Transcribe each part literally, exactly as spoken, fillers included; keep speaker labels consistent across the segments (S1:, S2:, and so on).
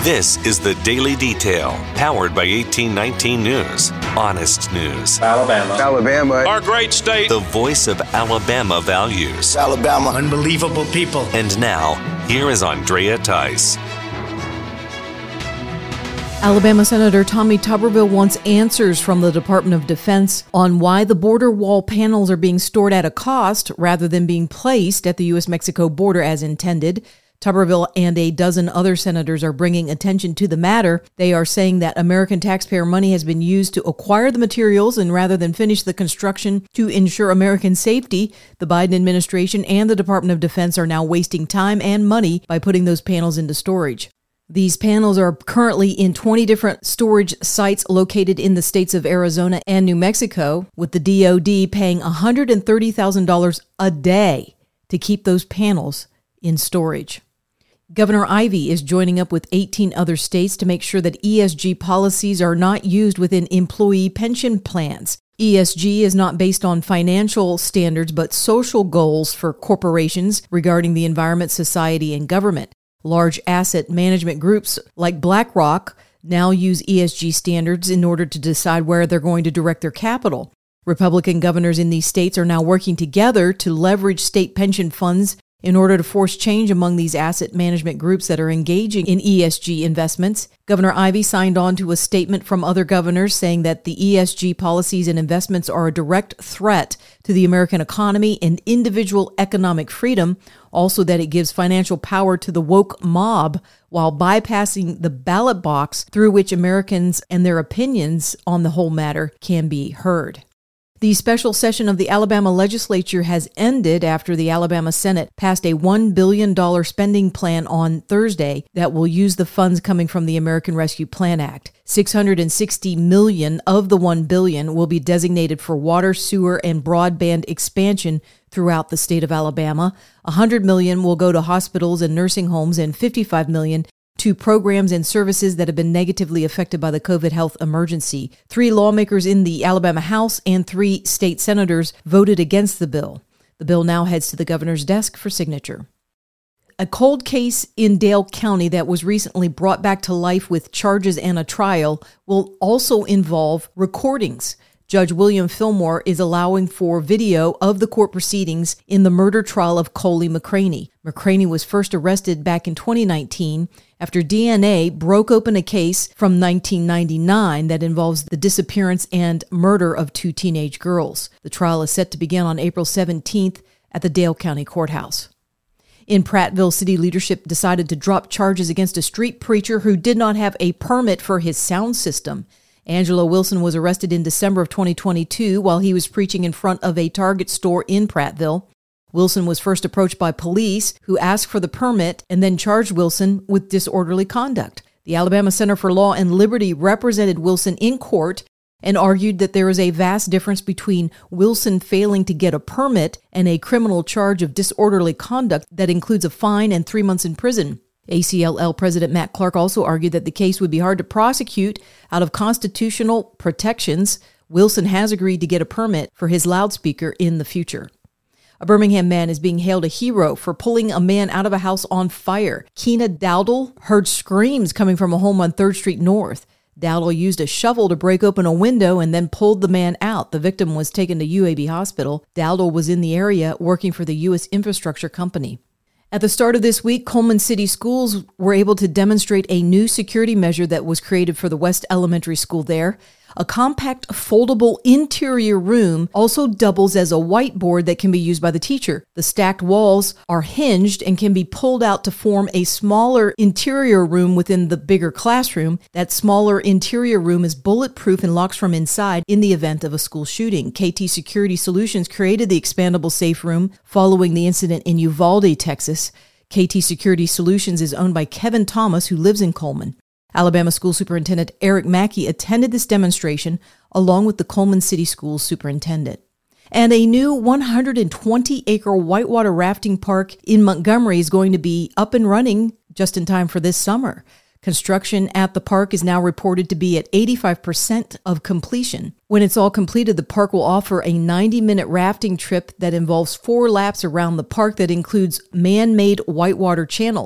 S1: This is the Daily Detail, powered by eighteen nineteen News. Honest news.
S2: Alabama.
S3: Alabama.
S2: Our great state.
S1: The voice of Alabama values.
S3: Alabama.
S4: Unbelievable people.
S1: And now, here is Andrea Tice.
S5: Alabama Senator Tommy Tuberville wants answers from the Department of Defense on why the border wall panels are being stored at a cost rather than being placed at the U S Mexico border as intended. Tuberville and a dozen other senators are bringing attention to the matter. They are saying that American taxpayer money has been used to acquire the materials, and rather than finish the construction to ensure American safety, the Biden administration and the Department of Defense are now wasting time and money by putting those panels into storage. These panels are currently in twenty different storage sites located in the states of Arizona and New Mexico, with the D O D paying one hundred thirty thousand dollars a day to keep those panels in storage. Governor Ivey is joining up with eighteen other states to make sure that E S G policies are not used within employee pension plans. E S G is not based on financial standards, but social goals for corporations regarding the environment, society, and government. Large asset management groups like BlackRock now use E S G standards in order to decide where they're going to direct their capital. Republican governors in these states are now working together to leverage state pension funds in order to force change among these asset management groups that are engaging in E S G investments. Governor Ivey signed on to a statement from other governors saying that the E S G policies and investments are a direct threat to the American economy and individual economic freedom, also that it gives financial power to the woke mob while bypassing the ballot box through which Americans and their opinions on the whole matter can be heard. The special session of the Alabama legislature has ended after the Alabama Senate passed a one billion dollars spending plan on Thursday that will use the funds coming from the American Rescue Plan Act. six hundred sixty million dollars of the one billion dollars will be designated for water, sewer, and broadband expansion throughout the state of Alabama. one hundred million dollars will go to hospitals and nursing homes, and fifty-five million dollars to programs and services that have been negatively affected by the COVID health emergency. Three lawmakers in the Alabama House and three state senators voted against the bill. The bill now heads to the governor's desk for signature. A cold case in Dale County that was recently brought back to life with charges and a trial will also involve recordings. Judge William Fillmore is allowing for video of the court proceedings in the murder trial of Coley McCraney. McCraney was first arrested back in twenty nineteen after D N A broke open a case from nineteen ninety-nine that involves the disappearance and murder of two teenage girls. The trial is set to begin on April seventeenth at the Dale County Courthouse. In Prattville, city leadership decided to drop charges against a street preacher who did not have a permit for his sound system. Angelo Wilson was arrested in December of twenty twenty-two while he was preaching in front of a Target store in Prattville. Wilson was first approached by police, who asked for the permit and then charged Wilson with disorderly conduct. The Alabama Center for Law and Liberty represented Wilson in court and argued that there is a vast difference between Wilson failing to get a permit and a criminal charge of disorderly conduct that includes a fine and three months in prison. A C L L President Matt Clark also argued that the case would be hard to prosecute out of constitutional protections. Wilson has agreed to get a permit for his loudspeaker in the future. A Birmingham man is being hailed a hero for pulling a man out of a house on fire. Keena Dowdle heard screams coming from a home on third Street North. Dowdle used a shovel to break open a window and then pulled the man out. The victim was taken to U A B Hospital. Dowdle was in the area working for the U S Infrastructure Company. At the start of this week, Coleman City Schools were able to demonstrate a new security measure that was created for the West Elementary School there. A compact, foldable interior room also doubles as a whiteboard that can be used by the teacher. The stacked walls are hinged and can be pulled out to form a smaller interior room within the bigger classroom. That smaller interior room is bulletproof and locks from inside in the event of a school shooting. K T Security Solutions created the expandable safe room following the incident in Uvalde, Texas. K T Security Solutions is owned by Kevin Thomas, who lives in Coleman. Alabama School Superintendent Eric Mackey attended this demonstration along with the Coleman City Schools superintendent. And a new one hundred twenty acre whitewater rafting park in Montgomery is going to be up and running just in time for this summer. Construction at the park is now reported to be at eighty-five percent of completion. When it's all completed, the park will offer a ninety minute rafting trip that involves four laps around the park that includes man-made whitewater channels.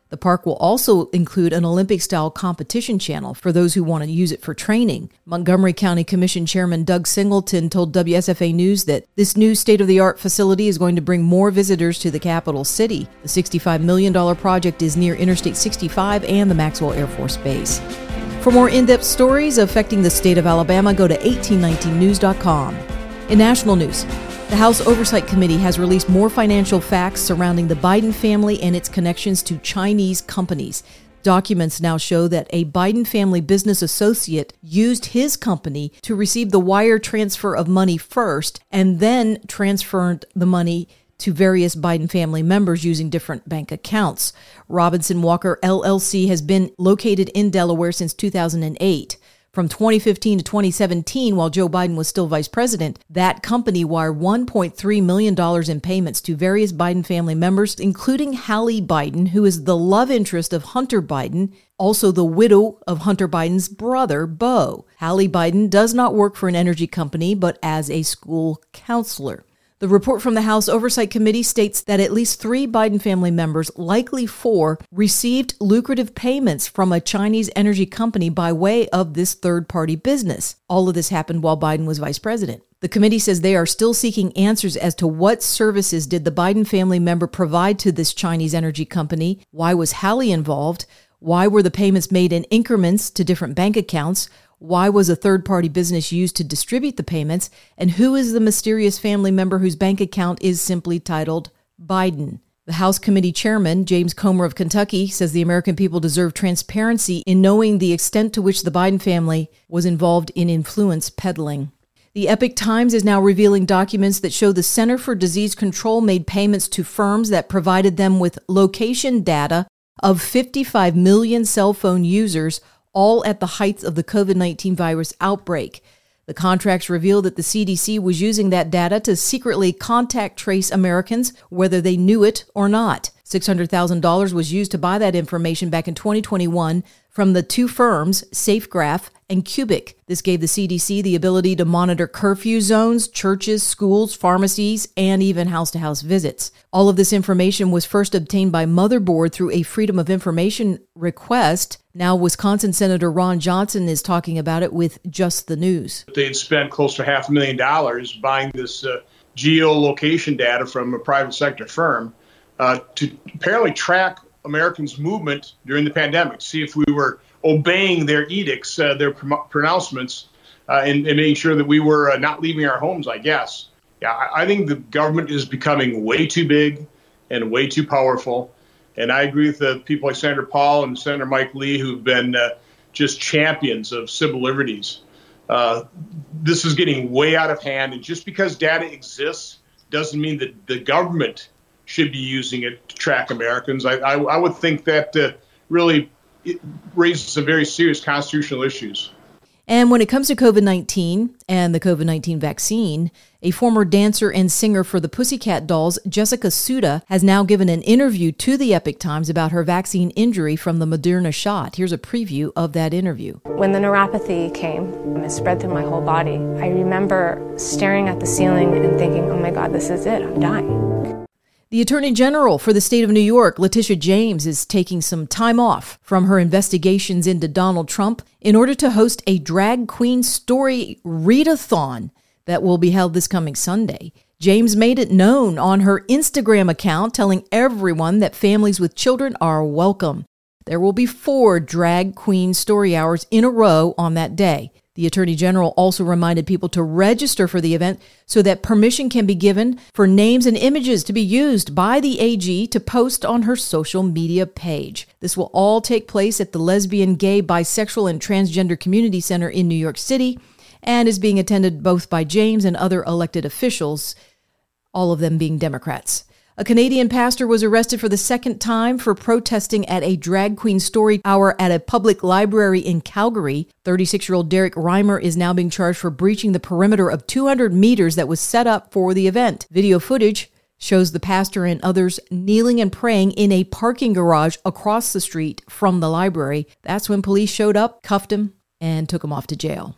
S5: The park will also include an Olympic-style competition channel for those who want to use it for training. Montgomery County Commission Chairman Doug Singleton told W S F A News that this new state-of-the-art facility is going to bring more visitors to the capital city. The sixty-five million dollars project is near Interstate sixty-five and the Maxwell Air Force Base. For more in-depth stories affecting the state of Alabama, go to eighteen nineteen news dot com. In national news, the House Oversight Committee has released more financial facts surrounding the Biden family and its connections to Chinese companies. Documents now show that a Biden family business associate used his company to receive the wire transfer of money first and then transferred the money to various Biden family members using different bank accounts. Robinson Walker L L C has been located in Delaware since two thousand eight. From twenty fifteen to twenty seventeen, while Joe Biden was still vice president, that company wired one point three million dollars in payments to various Biden family members, including Hallie Biden, who is the love interest of Hunter Biden, also the widow of Hunter Biden's brother, Beau. Hallie Biden does not work for an energy company, but as a school counselor. The report from the House Oversight Committee states that at least three Biden family members, likely four, received lucrative payments from a Chinese energy company by way of this third-party business. All of this happened while Biden was vice president. The committee says they are still seeking answers as to what services did the Biden family member provide to this Chinese energy company, why was Hallie involved, why were the payments made in increments to different bank accounts, why was a third-party business used to distribute the payments? And who is the mysterious family member whose bank account is simply titled Biden? The House Committee Chairman, James Comer of Kentucky, says the American people deserve transparency in knowing the extent to which the Biden family was involved in influence peddling. The Epoch Times is now revealing documents that show the Center for Disease Control made payments to firms that provided them with location data of fifty-five million cell phone users, all at the height of the covid nineteen virus outbreak. The contracts reveal that the C D C was using that data to secretly contact trace Americans, whether they knew it or not. six hundred thousand dollars was used to buy that information back in twenty twenty-one from the two firms, SafeGraph and Cubic. This gave the C D C the ability to monitor curfew zones, churches, schools, pharmacies, and even house-to-house visits. All of this information was first obtained by Motherboard through a Freedom of Information request. Now Wisconsin Senator Ron Johnson is talking about it with Just the News.
S2: They had spent close to half a million dollars buying this uh, geolocation data from a private sector firm uh, to apparently track Americans' movement during the pandemic, see if we were obeying their edicts, uh, their pr- pronouncements, uh, and, and making sure that we were uh, not leaving our homes, I guess. Yeah, I, I think the government is becoming way too big and way too powerful. And I agree with the people like Senator Paul and Senator Mike Lee, who've been uh, just champions of civil liberties. Uh, this is getting way out of hand. And just because data exists doesn't mean that the government should be using it to track Americans. I, I, I would think that uh, really it raises some very serious constitutional issues.
S5: And when it comes to covid nineteen and the covid nineteen vaccine, a former dancer and singer for the Pussycat Dolls, Jessica Suda, has now given an interview to the Epoch Times about her vaccine injury from the Moderna shot. Here's a preview of that interview.
S3: When the neuropathy came, it spread through my whole body. I remember staring at the ceiling and thinking, oh my God, this is it, I'm dying.
S5: The Attorney General for the state of New York, Letitia James, is taking some time off from her investigations into Donald Trump in order to host a drag queen story readathon that will be held this coming Sunday. James made it known on her Instagram account, telling everyone that families with children are welcome. There will be four drag queen story hours in a row on that day. The Attorney General also reminded people to register for the event so that permission can be given for names and images to be used by the A G to post on her social media page. This will all take place at the Lesbian, Gay, Bisexual, and Transgender Community Center in New York City and is being attended both by James and other elected officials, all of them being Democrats. A Canadian pastor was arrested for the second time for protesting at a drag queen story hour at a public library in Calgary. thirty-six-year-old Derek Reimer is now being charged for breaching the perimeter of two hundred meters that was set up for the event. Video footage shows the pastor and others kneeling and praying in a parking garage across the street from the library. That's when police showed up, cuffed him, and took him off to jail.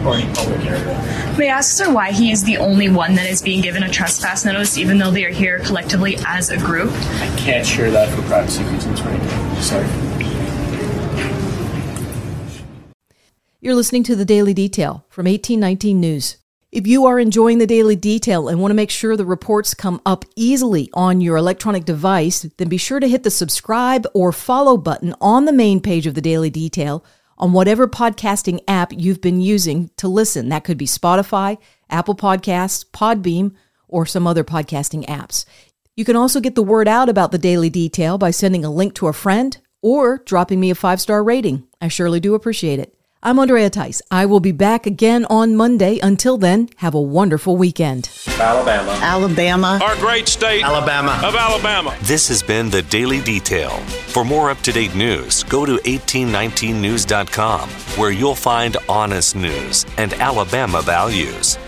S4: or any public area.
S6: May I ask, sir, why he is the only one that is being given a trespass notice, even though they are here collectively as a group?
S4: I can't share that for privacy reasons right now. Sorry.
S5: You're listening to The Daily Detail from eighteen nineteen News. If you are enjoying The Daily Detail and want to make sure the reports come up easily on your electronic device, then be sure to hit the subscribe or follow button on the main page of The Daily Detail on whatever podcasting app you've been using to listen. That could be Spotify, Apple Podcasts, Podbeam, or some other podcasting apps. You can also get the word out about The Daily Detail by sending a link to a friend or dropping me a five-star rating. I surely do appreciate it. I'm Andrea Tice. I will be back again on Monday. Until then, have a wonderful weekend.
S7: Alabama.
S8: Alabama.
S9: Our great state.
S7: Alabama.
S9: Of Alabama.
S1: This has been The Daily Detail. For more up-to-date news, go to eighteen nineteen news dot com, where you'll find honest news and Alabama values.